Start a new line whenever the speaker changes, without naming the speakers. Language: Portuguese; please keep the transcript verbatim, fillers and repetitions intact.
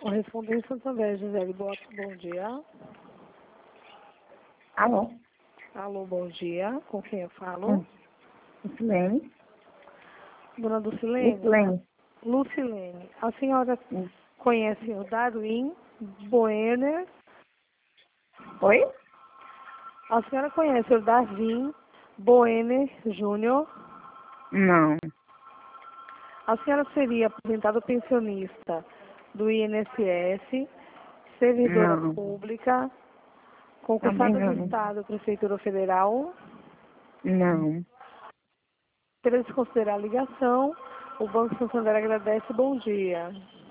Correspondente Santander, Gisele Bota, bom dia.
Alô?
Alô, bom dia. Com quem eu falo?
Hum. Lucilene.
Dona Lucilene?
Lucilene.
Lucilene. A senhora
Hum.
conhece o Darwin Boehner?
Oi?
A senhora conhece o Darwin Boehner Júnior?
Não.
A senhora seria aposentada pensionista do I N S S, servidora
Não.
pública,
Também
concursada do
não.
Estado, Prefeitura Federal.
Não.
Para desconsiderar a ligação, o Banco Santander agradece. Bom dia.